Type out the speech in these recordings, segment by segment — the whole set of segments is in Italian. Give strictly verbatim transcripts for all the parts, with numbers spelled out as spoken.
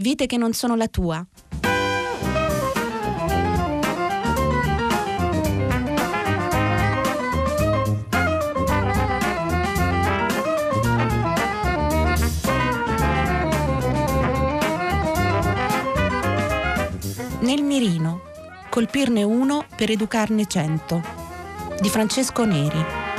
vite che non sono la tua. Nel mirino, colpirne uno per educarne cento, di Francesco Neri.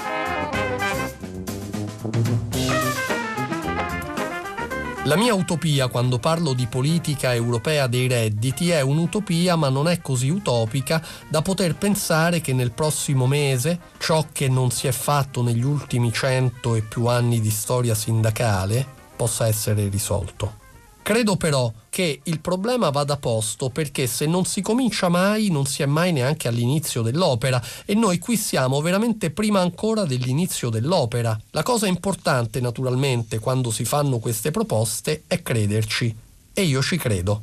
La mia utopia quando parlo di politica europea dei redditi è un'utopia, ma non è così utopica da poter pensare che nel prossimo mese ciò che non si è fatto negli ultimi cento e più anni di storia sindacale possa essere risolto. Credo però che il problema vada posto perché se non si comincia mai, non si è mai neanche all'inizio dell'opera, e noi qui siamo veramente prima ancora dell'inizio dell'opera. La cosa importante, naturalmente, quando si fanno queste proposte è crederci, e io ci credo.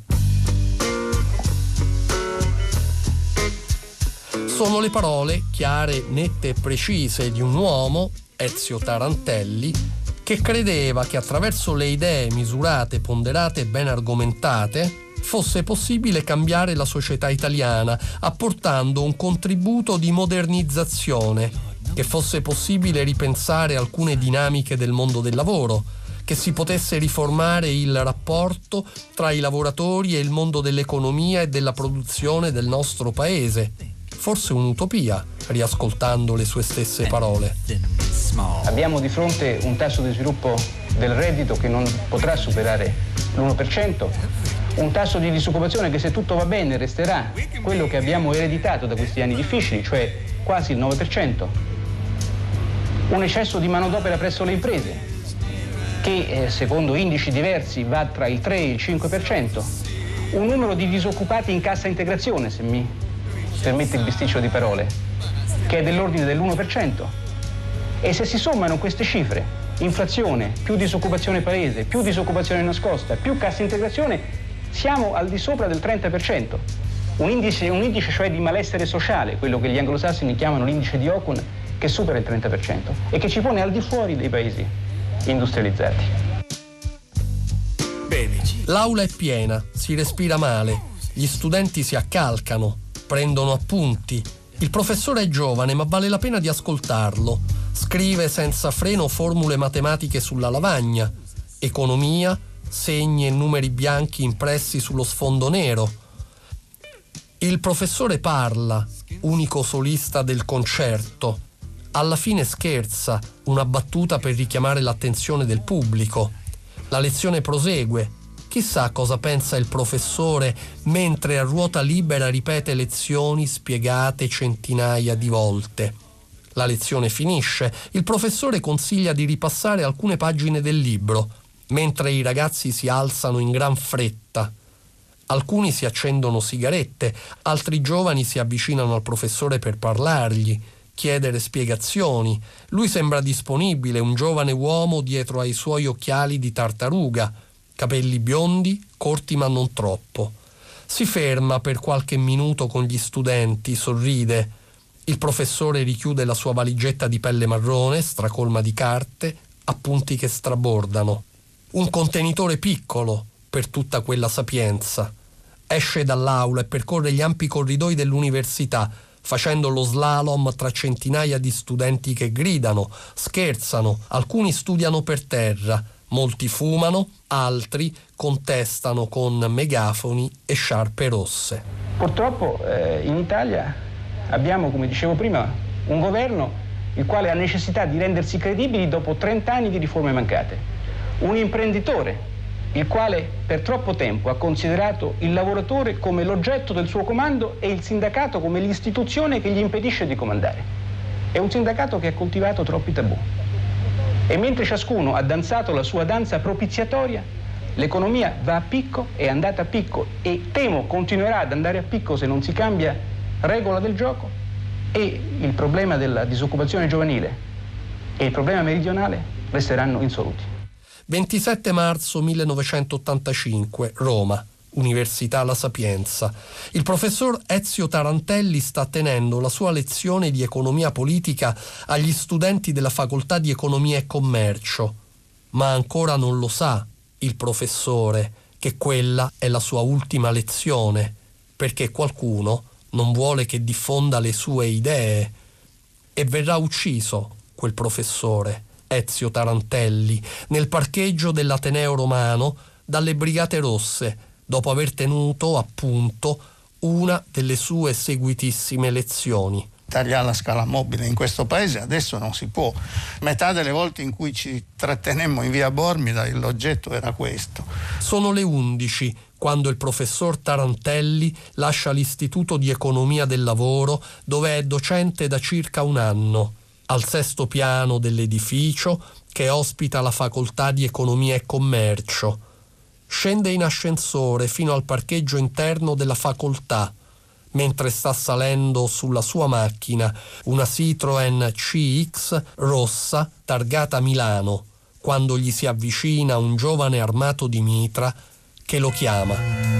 Sono le parole chiare, nette e precise di un uomo, Ezio Tarantelli, che credeva che attraverso le idee misurate, ponderate e ben argomentate fosse possibile cambiare la società italiana, apportando un contributo di modernizzazione, che fosse possibile ripensare alcune dinamiche del mondo del lavoro, che si potesse riformare il rapporto tra i lavoratori e il mondo dell'economia e della produzione del nostro paese. Forse un'utopia, riascoltando le sue stesse parole. Abbiamo di fronte un tasso di sviluppo del reddito che non potrà superare l'uno per cento, un tasso di disoccupazione che, se tutto va bene, resterà quello che abbiamo ereditato da questi anni difficili, cioè quasi il nove per cento, un eccesso di manodopera presso le imprese che, eh, secondo indici diversi, va tra il tre e il cinque per cento, un numero di disoccupati in cassa integrazione, se mi permette il bisticcio di parole, che è dell'ordine dell'uno per cento. E se si sommano queste cifre, inflazione, più disoccupazione paese, più disoccupazione nascosta, più cassa integrazione, siamo al di sopra del trenta per cento. Un indice, un indice cioè di malessere sociale, quello che gli anglosassoni chiamano l'indice di Ocon, che supera il trenta per cento e che ci pone al di fuori dei paesi industrializzati. L'aula è piena, si respira male, gli studenti si accalcano, prendono appunti. Il professore è giovane, ma vale la pena di ascoltarlo. Scrive senza freno formule matematiche sulla lavagna, economia, segni e numeri bianchi impressi sullo sfondo nero. Il professore parla, unico solista del concerto. Alla fine scherza, una battuta per richiamare l'attenzione del pubblico. La lezione prosegue. Chissà cosa pensa il professore mentre a ruota libera ripete lezioni spiegate centinaia di volte. La lezione finisce, il professore consiglia di ripassare alcune pagine del libro, mentre i ragazzi si alzano in gran fretta. Alcuni si accendono sigarette, altri giovani si avvicinano al professore per parlargli, chiedere spiegazioni. Lui sembra disponibile, un giovane uomo dietro ai suoi occhiali di tartaruga, capelli biondi, corti ma non troppo. Si ferma per qualche minuto con gli studenti, sorride. Il professore richiude la sua valigetta di pelle marrone, stracolma di carte, appunti che strabordano. Un contenitore piccolo per tutta quella sapienza. Esce dall'aula e percorre gli ampi corridoi dell'università, facendo lo slalom tra centinaia di studenti che gridano, scherzano, alcuni studiano per terra, molti fumano, altri contestano con megafoni e sciarpe rosse. Purtroppo eh, in Italia abbiamo, come dicevo prima, un governo il quale ha necessità di rendersi credibili dopo trenta anni di riforme mancate. Un imprenditore il quale per troppo tempo ha considerato il lavoratore come l'oggetto del suo comando e il sindacato come l'istituzione che gli impedisce di comandare. È un sindacato che ha coltivato troppi tabù. E mentre ciascuno ha danzato la sua danza propiziatoria, l'economia va a picco, è andata a picco e temo continuerà ad andare a picco se non si cambia regola del gioco, e il problema della disoccupazione giovanile e il problema meridionale resteranno insoluti. ventisette marzo millenovecentottantacinque, Roma, Università La Sapienza. Il professor Ezio Tarantelli sta tenendo la sua lezione di economia politica agli studenti della facoltà di economia e commercio, ma ancora non lo sa il professore che quella è la sua ultima lezione, perché qualcuno non vuole che diffonda le sue idee. E verrà ucciso quel professore, Ezio Tarantelli, nel parcheggio dell'Ateneo Romano dalle Brigate Rosse, dopo aver tenuto, appunto, una delle sue seguitissime lezioni. Tagliare la scala mobile in questo paese adesso non si può. Metà delle volte in cui ci trattenemmo in via Bormida l'oggetto era questo. Sono le undici quando il professor Tarantelli lascia l'Istituto di Economia del Lavoro, dove è docente da circa un anno, al sesto piano dell'edificio che ospita la facoltà di Economia e Commercio. Scende in ascensore fino al parcheggio interno della facoltà, mentre sta salendo sulla sua macchina, una Citroen C X rossa targata Milano, quando gli si avvicina un giovane armato di mitra che lo chiama.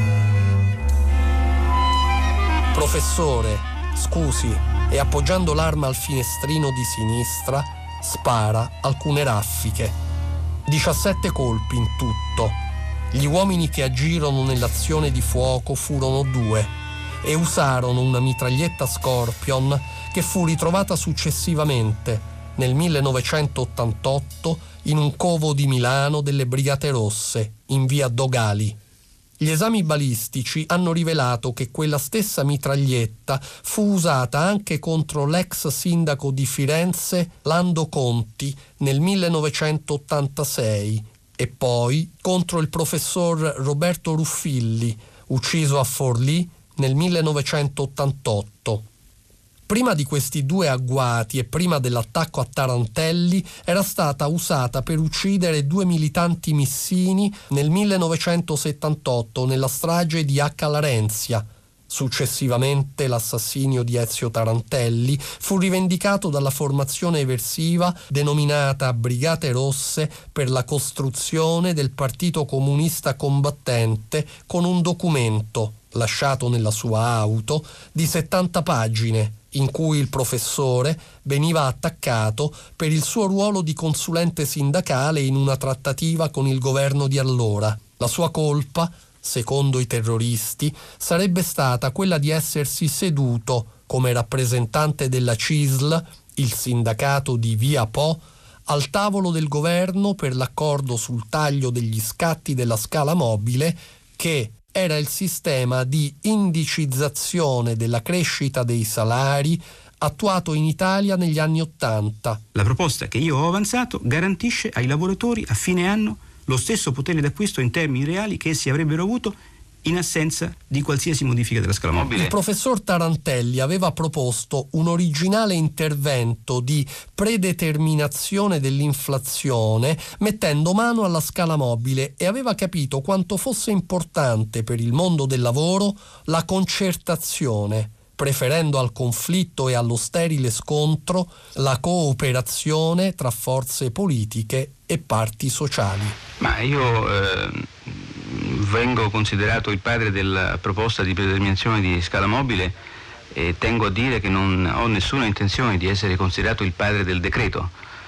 Professore, scusi, e appoggiando l'arma al finestrino di sinistra spara alcune raffiche. diciassette colpi in tutto. Gli uomini che agirono nell'azione di fuoco furono due e usarono una mitraglietta Scorpion che fu ritrovata successivamente nel millenovecentottantotto in un covo di Milano delle Brigate Rosse, in via Dogali. Gli esami balistici hanno rivelato che quella stessa mitraglietta fu usata anche contro l'ex sindaco di Firenze Lando Conti nel millenovecentottantasei e poi contro il professor Roberto Ruffilli, ucciso a Forlì nel millenovecentottantotto. Prima di questi due agguati e prima dell'attacco a Tarantelli era stata usata per uccidere due militanti missini nel millenovecentosettantotto nella strage di Acca Larenzia. Successivamente l'assassinio di Ezio Tarantelli fu rivendicato dalla formazione eversiva denominata Brigate Rosse per la costruzione del Partito Comunista Combattente, con un documento lasciato nella sua auto di settanta pagine in cui il professore veniva attaccato per il suo ruolo di consulente sindacale in una trattativa con il governo di allora. La sua colpa, secondo i terroristi, sarebbe stata quella di essersi seduto come rappresentante della C I S L, il sindacato di Via Po, al tavolo del governo per l'accordo sul taglio degli scatti della scala mobile, che era il sistema di indicizzazione della crescita dei salari attuato in Italia negli anni Ottanta. La proposta che io ho avanzato garantisce ai lavoratori a fine anno lo stesso potere d'acquisto in termini reali che essi avrebbero avuto in assenza di qualsiasi modifica della scala mobile. Il professor Tarantelli aveva proposto un originale intervento di predeterminazione dell'inflazione mettendo mano alla scala mobile e aveva capito quanto fosse importante per il mondo del lavoro la concertazione, preferendo al conflitto e allo sterile scontro la cooperazione tra forze politiche e parti sociali. Ma io eh, vengo considerato il padre della proposta di predeterminazione di scala mobile e tengo a dire che non ho nessuna intenzione di essere considerato il padre del decreto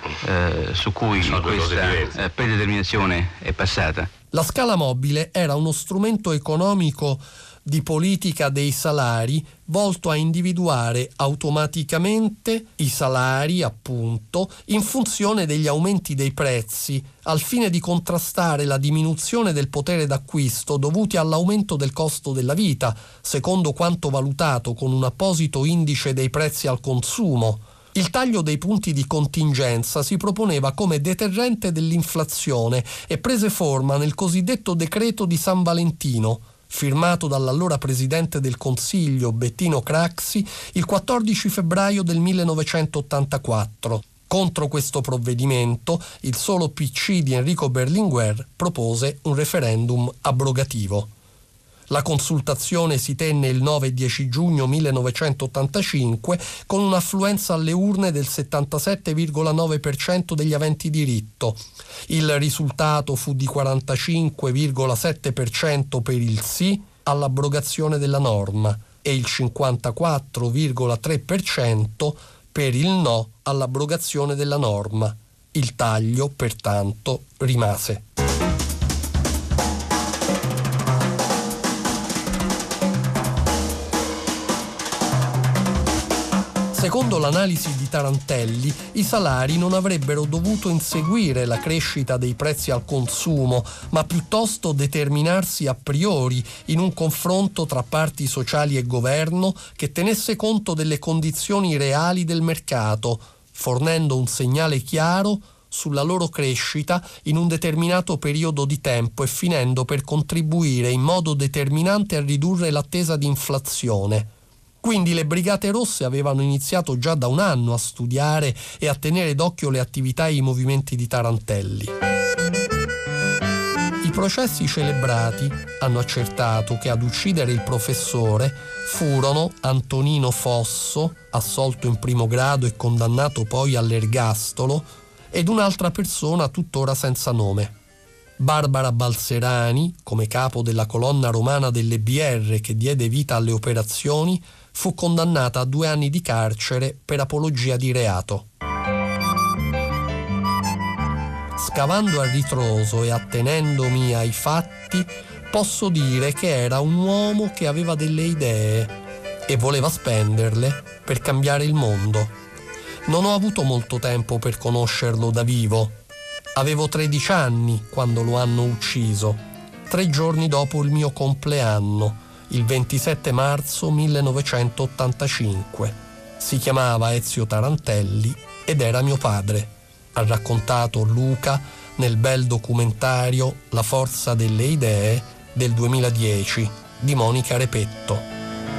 eh, su cui questa eh, predeterminazione è passata. La scala mobile era uno strumento economico di politica dei salari volto a individuare automaticamente i salari, appunto, in funzione degli aumenti dei prezzi, al fine di contrastare la diminuzione del potere d'acquisto dovuti all'aumento del costo della vita, secondo quanto valutato con un apposito indice dei prezzi al consumo. Il taglio dei punti di contingenza si proponeva come deterrente dell'inflazione e prese forma nel cosiddetto decreto di San Valentino, firmato dall'allora presidente del Consiglio Bettino Craxi il quattordici febbraio del millenovecentottantaquattro. Contro questo provvedimento, il solo P C di Enrico Berlinguer propose un referendum abrogativo. La consultazione si tenne il nove e dieci giugno millenovecentottantacinque con un'affluenza alle urne del settantasette virgola nove per cento degli aventi diritto. Il risultato fu di quarantacinque virgola sette per cento per il sì all'abrogazione della norma e il cinquantaquattro virgola tre per cento per il no all'abrogazione della norma. Il taglio, pertanto, rimase. Secondo l'analisi di Tarantelli, i salari non avrebbero dovuto inseguire la crescita dei prezzi al consumo, ma piuttosto determinarsi a priori in un confronto tra parti sociali e governo che tenesse conto delle condizioni reali del mercato, fornendo un segnale chiaro sulla loro crescita in un determinato periodo di tempo e finendo per contribuire in modo determinante a ridurre l'attesa di inflazione. Quindi le Brigate Rosse avevano iniziato già da un anno a studiare e a tenere d'occhio le attività e i movimenti di Tarantelli. I processi celebrati hanno accertato che ad uccidere il professore furono Antonino Fosso, assolto in primo grado e condannato poi all'ergastolo, ed un'altra persona tuttora senza nome. Barbara Balserani, come capo della colonna romana delle B R che diede vita alle operazioni, fu condannata a due anni di carcere per apologia di reato. Scavando a ritroso e attenendomi ai fatti, posso dire che era un uomo che aveva delle idee e voleva spenderle per cambiare il mondo. Non ho avuto molto tempo per conoscerlo da vivo. Avevo tredici anni quando lo hanno ucciso, tre giorni dopo il mio compleanno, il ventisette marzo millenovecentottantacinque. Si chiamava Ezio Tarantelli ed era mio padre. Ha raccontato Luca nel bel documentario La forza delle idee del duemiladieci di Monica Repetto.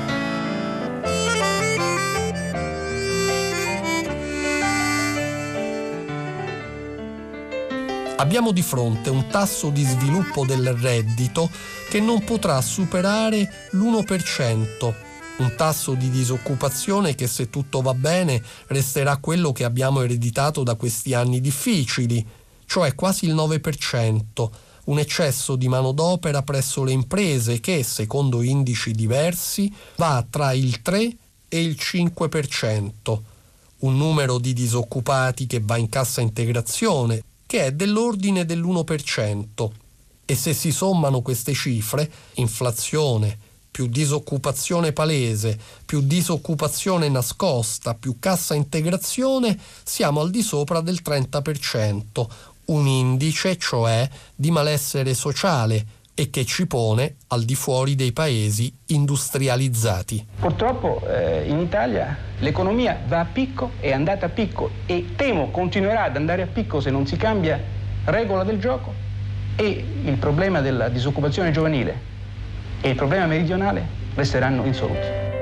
Abbiamo di fronte un tasso di sviluppo del reddito che non potrà superare l'uno per cento, un tasso di disoccupazione che, se tutto va bene, resterà quello che abbiamo ereditato da questi anni difficili, cioè quasi il nove per cento, un eccesso di manodopera presso le imprese che, secondo indici diversi, va tra il tre e il cinque per cento, un numero di disoccupati che va in cassa integrazione, che è dell'ordine dell'uno per cento. E se si sommano queste cifre, inflazione, più disoccupazione palese, più disoccupazione nascosta, più cassa integrazione, siamo al di sopra del trenta per cento, un indice, cioè, di malessere sociale e che ci pone al di fuori dei paesi industrializzati. Purtroppo eh, in Italia l'economia va a picco, è andata a picco e temo continuerà ad andare a picco se non si cambia regola del gioco, e il problema della disoccupazione giovanile e il problema meridionale resteranno insoluti.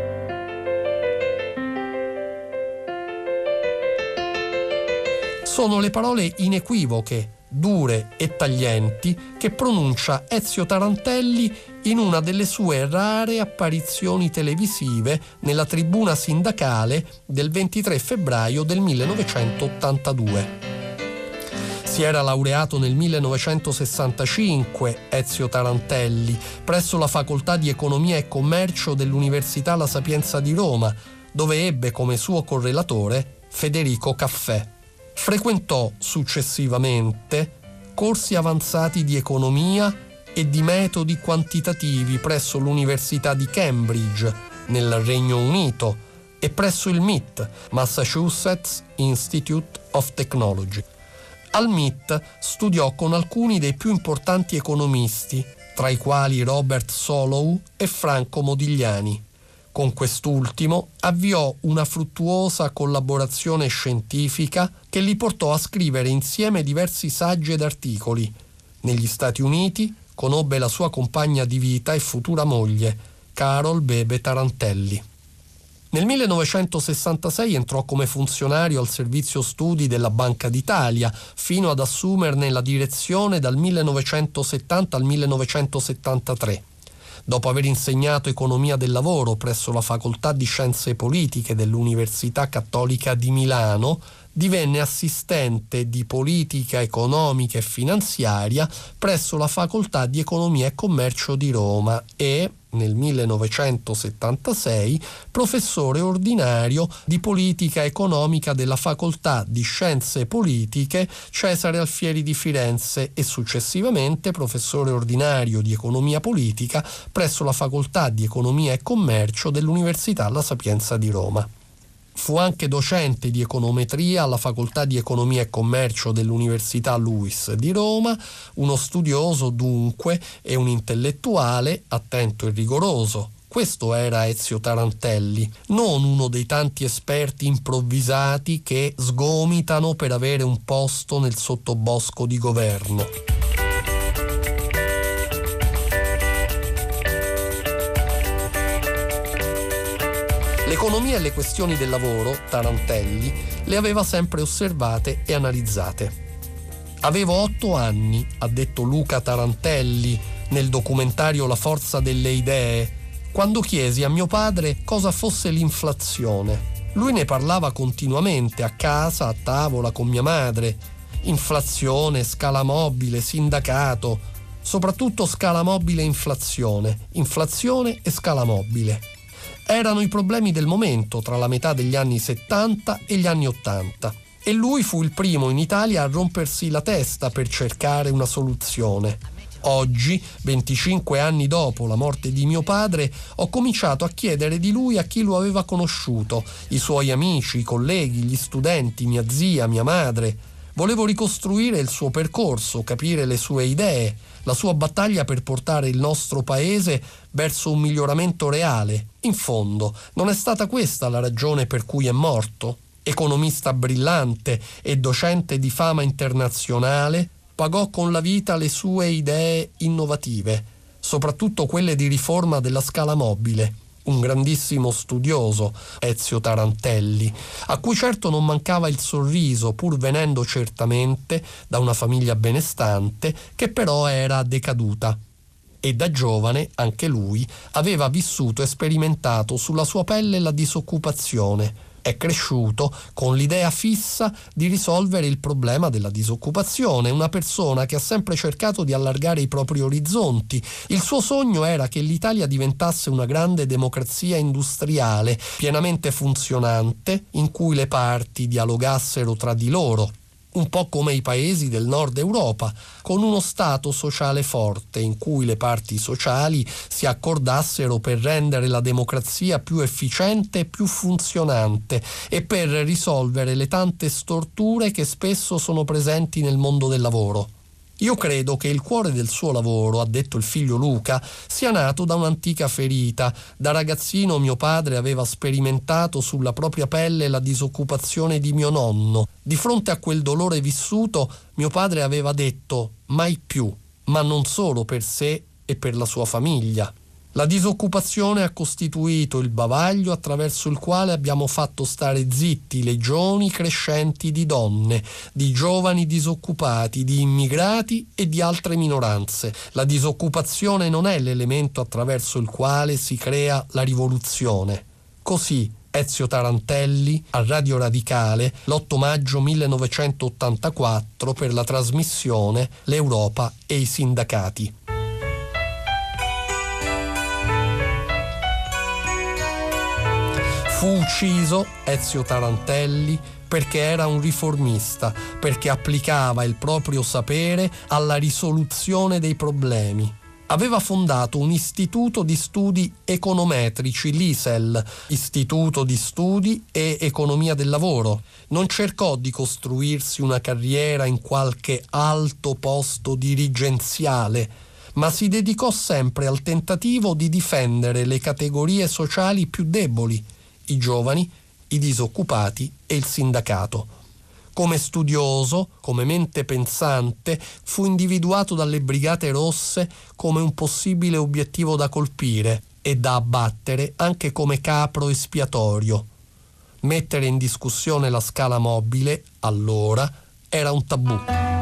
Sono le parole inequivoche, dure e taglienti che pronuncia Ezio Tarantelli in una delle sue rare apparizioni televisive nella tribuna sindacale del ventitré febbraio del millenovecentottantadue. Si era laureato nel millenovecentosessantacinque Ezio Tarantelli presso la Facoltà di Economia e Commercio dell'Università La Sapienza di Roma, dove ebbe come suo correlatore Federico Caffè. Frequentò successivamente corsi avanzati di economia e di metodi quantitativi presso l'Università di Cambridge, nel Regno Unito, e presso il M I T, Massachusetts Institute of Technology. Al M I T studiò con alcuni dei più importanti economisti, tra i quali Robert Solow e Franco Modigliani. Con quest'ultimo avviò una fruttuosa collaborazione scientifica che li portò a scrivere insieme diversi saggi ed articoli. Negli Stati Uniti conobbe la sua compagna di vita e futura moglie, Carol Bebe Tarantelli. Nel millenovecentosessantasei entrò come funzionario al servizio studi della Banca d'Italia, fino ad assumerne la direzione dal millenovecentosettanta al millenovecentosettantatré. Dopo aver insegnato economia del lavoro presso la Facoltà di Scienze Politiche dell'Università Cattolica di Milano, divenne assistente di politica economica e finanziaria presso la Facoltà di Economia e Commercio di Roma e, nel millenovecentosettantasei, professore ordinario di politica economica della Facoltà di Scienze Politiche Cesare Alfieri di Firenze e successivamente professore ordinario di economia politica presso la Facoltà di Economia e Commercio dell'Università La Sapienza di Roma. Fu anche docente di econometria alla Facoltà di Economia e Commercio dell'Università Luis di Roma, uno studioso dunque e un intellettuale attento e rigoroso. Questo era Ezio Tarantelli, non uno dei tanti esperti improvvisati che sgomitano per avere un posto nel sottobosco di governo. L'economia e le questioni del lavoro, Tarantelli, le aveva sempre osservate e analizzate. Avevo otto anni, ha detto Luca Tarantelli nel documentario La forza delle idee, quando chiesi a mio padre cosa fosse l'inflazione. Lui ne parlava continuamente a casa, a tavola con mia madre. Inflazione, scala mobile, sindacato, soprattutto scala mobile e inflazione, inflazione e scala mobile. Erano i problemi del momento tra la metà degli anni settanta e gli anni ottanta e lui fu il primo in Italia a rompersi la testa per cercare una soluzione. Oggi, venticinque anni dopo la morte di mio padre, ho cominciato a chiedere di lui a chi lo aveva conosciuto, i suoi amici, i colleghi, gli studenti, mia zia, mia madre. Volevo ricostruire il suo percorso, capire le sue idee, la sua battaglia per portare il nostro paese verso un miglioramento reale. In fondo, non è stata questa la ragione per cui è morto? Economista brillante e docente di fama internazionale, pagò con la vita le sue idee innovative, soprattutto quelle di riforma della scala mobile. Un grandissimo studioso, Ezio Tarantelli, a cui certo non mancava il sorriso, pur venendo certamente da una famiglia benestante, che però era decaduta. E da giovane, anche lui, aveva vissuto e sperimentato sulla sua pelle la disoccupazione. È cresciuto con l'idea fissa di risolvere il problema della disoccupazione, una persona che ha sempre cercato di allargare i propri orizzonti. Il suo sogno era che l'Italia diventasse una grande democrazia industriale, pienamente funzionante, in cui le parti dialogassero tra di loro, un po' come i paesi del nord Europa, con uno stato sociale forte in cui le parti sociali si accordassero per rendere la democrazia più efficiente e più funzionante e per risolvere le tante storture che spesso sono presenti nel mondo del lavoro. Io credo che il cuore del suo lavoro, ha detto il figlio Luca, sia nato da un'antica ferita. Da ragazzino mio padre aveva sperimentato sulla propria pelle la disoccupazione di mio nonno. Di fronte a quel dolore vissuto, mio padre aveva detto mai più, ma non solo per sé e per la sua famiglia. La disoccupazione ha costituito il bavaglio attraverso il quale abbiamo fatto stare zitti legioni crescenti di donne, di giovani disoccupati, di immigrati e di altre minoranze. La disoccupazione non è l'elemento attraverso il quale si crea la rivoluzione. Così Ezio Tarantelli a Radio Radicale l'otto maggio millenovecentottantaquattro per la trasmissione L'Europa e i sindacati. Fu ucciso Ezio Tarantelli perché era un riformista, perché applicava il proprio sapere alla risoluzione dei problemi. Aveva fondato un istituto di studi econometrici, l'I S E L, Istituto di Studi e Economia del Lavoro. Non cercò di costruirsi una carriera in qualche alto posto dirigenziale, ma si dedicò sempre al tentativo di difendere le categorie sociali più deboli, i giovani, i disoccupati e il sindacato. Come studioso, come mente pensante, fu individuato dalle Brigate Rosse come un possibile obiettivo da colpire e da abbattere anche come capro espiatorio. Mettere in discussione la scala mobile, allora, era un tabù.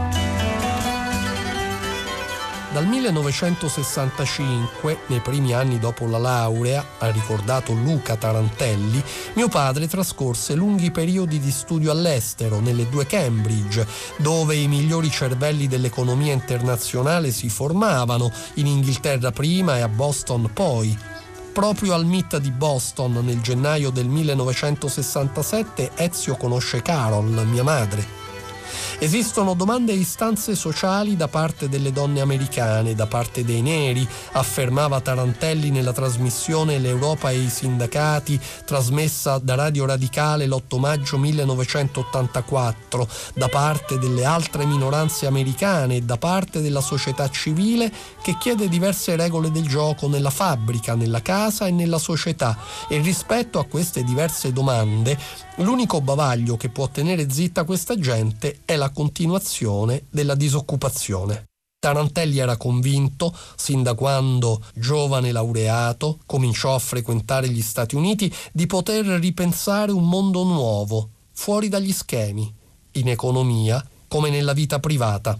Dal millenovecentosessantacinque, nei primi anni dopo la laurea, ha ricordato Luca Tarantelli, mio padre trascorse lunghi periodi di studio all'estero, nelle due Cambridge, dove i migliori cervelli dell'economia internazionale si formavano, in Inghilterra prima e a Boston poi. Proprio al Meet di Boston, nel gennaio del millenovecentosessantasette, Ezio conosce Carol, mia madre. Esistono domande e istanze sociali da parte delle donne americane, da parte dei neri, affermava Tarantelli nella trasmissione L'Europa e i sindacati, trasmessa da Radio Radicale l'otto maggio millenovecentottantaquattro, da parte delle altre minoranze americane e da parte della società civile che chiede diverse regole del gioco nella fabbrica, nella casa e nella società, e rispetto a queste diverse domande l'unico bavaglio che può tenere zitta questa gente è la continuazione della disoccupazione. Tarantelli era convinto, sin da quando, giovane laureato, cominciò a frequentare gli Stati Uniti, di poter ripensare un mondo nuovo, fuori dagli schemi, in economia come nella vita privata.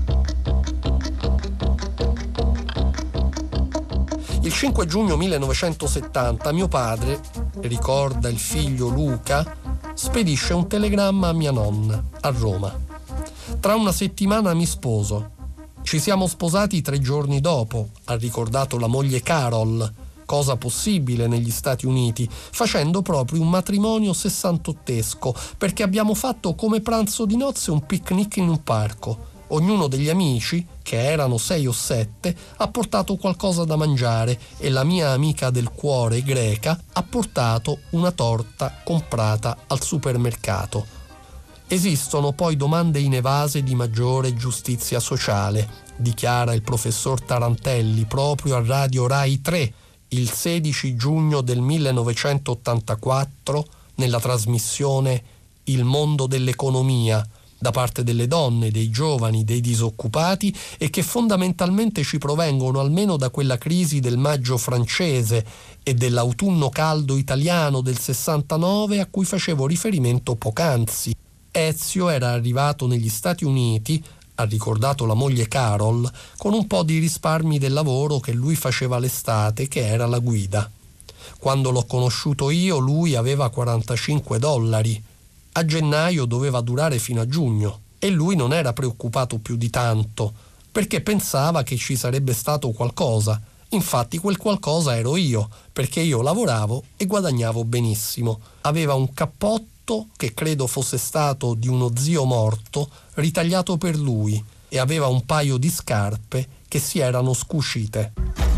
Il cinque giugno millenovecentosettanta mio padre, ricorda il figlio Luca, spedisce un telegramma a mia nonna, a Roma. Tra una settimana mi sposo. Ci siamo sposati tre giorni dopo, ha ricordato la moglie Carol, cosa possibile negli Stati Uniti, facendo proprio un matrimonio sessantottesco, perché abbiamo fatto come pranzo di nozze un picnic in un parco. Ognuno degli amici, che erano sei o sette, ha portato qualcosa da mangiare e la mia amica del cuore greca ha portato una torta comprata al supermercato. Esistono poi domande inevase di maggiore giustizia sociale, dichiara il professor Tarantelli proprio a Radio Rai tre il sedici giugno del millenovecentottantaquattro nella trasmissione Il mondo dell'economia, da parte delle donne, dei giovani, dei disoccupati, e che fondamentalmente ci provengono almeno da quella crisi del maggio francese e dell'autunno caldo italiano del sessantanove a cui facevo riferimento poc'anzi. Ezio era arrivato negli Stati Uniti, ha ricordato la moglie Carol, con un po' di risparmi del lavoro che lui faceva l'estate, che era la guida. Quando l'ho conosciuto io, lui aveva quarantacinque dollari. A gennaio doveva durare fino a giugno e lui non era preoccupato più di tanto, perché pensava che ci sarebbe stato qualcosa. Infatti quel qualcosa ero io, perché io lavoravo e guadagnavo benissimo. Aveva un cappotto che credo fosse stato di uno zio morto, ritagliato per lui, e aveva un paio di scarpe che si erano scuscite.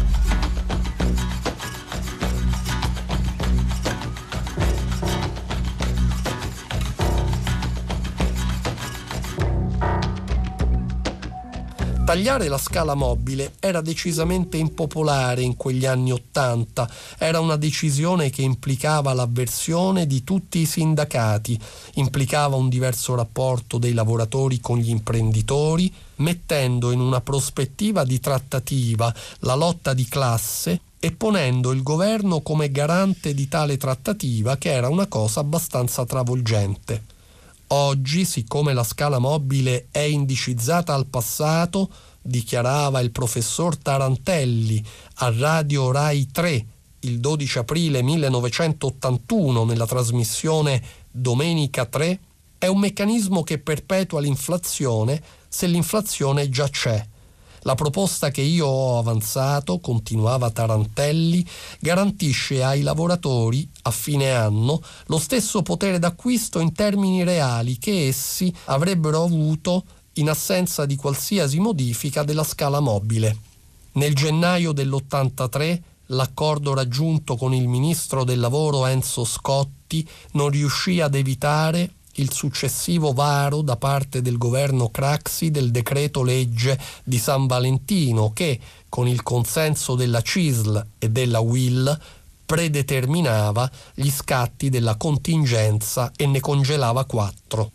Tagliare la scala mobile era decisamente impopolare in quegli anni Ottanta, era una decisione che implicava l'avversione di tutti i sindacati, implicava un diverso rapporto dei lavoratori con gli imprenditori, mettendo in una prospettiva di trattativa la lotta di classe e ponendo il governo come garante di tale trattativa, che era una cosa abbastanza travolgente. Oggi, siccome la scala mobile è indicizzata al passato, dichiarava il professor Tarantelli a Radio Rai tre il dodici aprile millenovecentottantuno nella trasmissione Domenica tre, è un meccanismo che perpetua l'inflazione se l'inflazione già c'è. La proposta che io ho avanzato, continuava Tarantelli, garantisce ai lavoratori a fine anno lo stesso potere d'acquisto in termini reali che essi avrebbero avuto in assenza di qualsiasi modifica della scala mobile. Nel gennaio dell'ottantatré l'accordo raggiunto con il ministro del lavoro Enzo Scotti non riuscì ad evitare il successivo varo da parte del governo Craxi del decreto legge di San Valentino che, con il consenso della C I S L e della U I L, predeterminava gli scatti della contingenza e ne congelava quattro.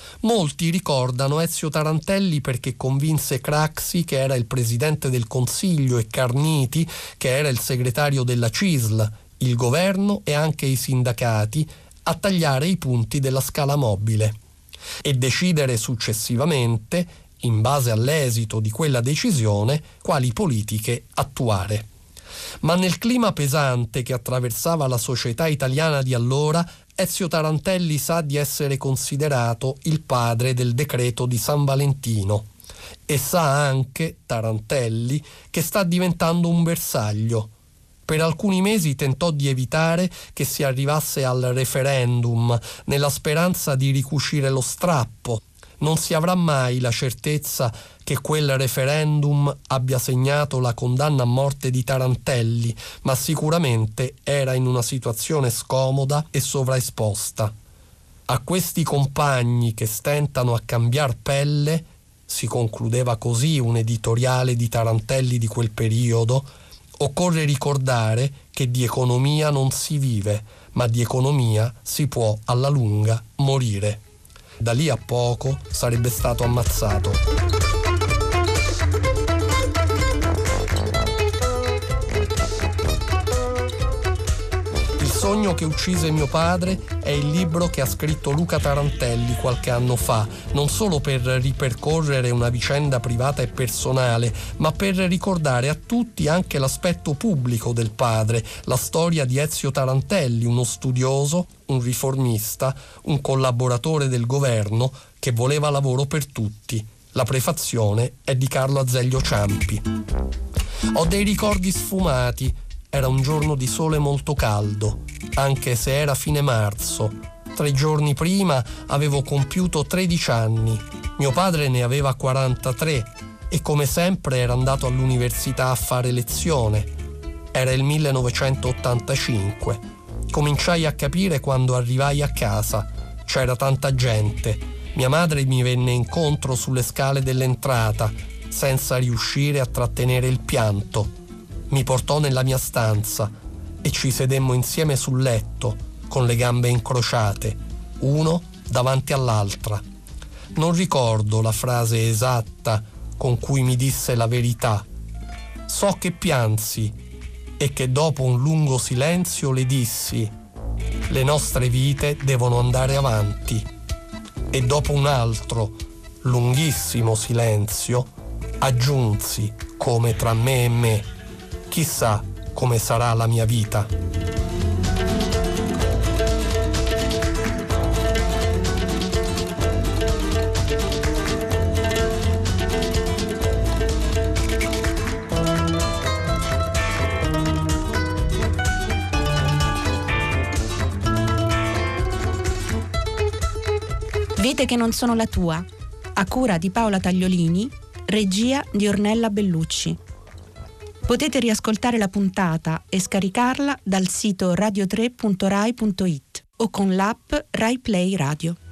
Molti ricordano Ezio Tarantelli perché convinse Craxi, che era il presidente del Consiglio, e Carniti, che era il segretario della C I S L, il governo e anche i sindacati, a tagliare i punti della scala mobile e decidere successivamente, in base all'esito di quella decisione, quali politiche attuare. Ma nel clima pesante che attraversava la società italiana di allora, Ezio Tarantelli sa di essere considerato il padre del decreto di San Valentino e sa anche, Tarantelli, che sta diventando un bersaglio. Per alcuni mesi tentò di evitare che si arrivasse al referendum, nella speranza di ricucire lo strappo, Non si avrà mai la certezza che quel referendum abbia segnato la condanna a morte di Tarantelli, ma sicuramente era in una situazione scomoda e sovraesposta. A questi compagni che stentano a cambiar pelle, si concludeva così un editoriale di Tarantelli di quel periodo, occorre ricordare che di economia non si vive, ma di economia si può alla lunga morire. Da lì a poco sarebbe stato ammazzato. Il sogno che uccise mio padre è il libro che ha scritto Luca Tarantelli qualche anno fa, non solo per ripercorrere una vicenda privata e personale, ma per ricordare a tutti anche l'aspetto pubblico del padre, la storia di Ezio Tarantelli, uno studioso, un riformista, un collaboratore del governo che voleva lavoro per tutti. La prefazione è di Carlo Azeglio Ciampi. Ho dei ricordi sfumati. Era un giorno di sole molto caldo, anche se era fine marzo. Tre giorni prima avevo compiuto tredici anni. Mio padre ne aveva quarantatré e come sempre era andato all'università a fare lezione. Era il millenovecentottantacinque. Cominciai a capire quando arrivai a casa. C'era tanta gente. Mia madre mi venne incontro sulle scale dell'entrata, senza riuscire a trattenere il pianto. Mi portò nella mia stanza e ci sedemmo insieme sul letto, con le gambe incrociate, uno davanti all'altra. Non ricordo la frase esatta con cui mi disse la verità. So che piansi e che dopo un lungo silenzio le dissi: le nostre vite devono andare avanti. E dopo un altro, lunghissimo silenzio, aggiunsi, come tra me e me: chissà come sarà la mia vita. Vite che non sono la tua, a cura di Paola Tagliolini, regia di Ornella Bellucci. Potete riascoltare la puntata e scaricarla dal sito radio tre punto rai punto it o con l'app Rai Play Radio.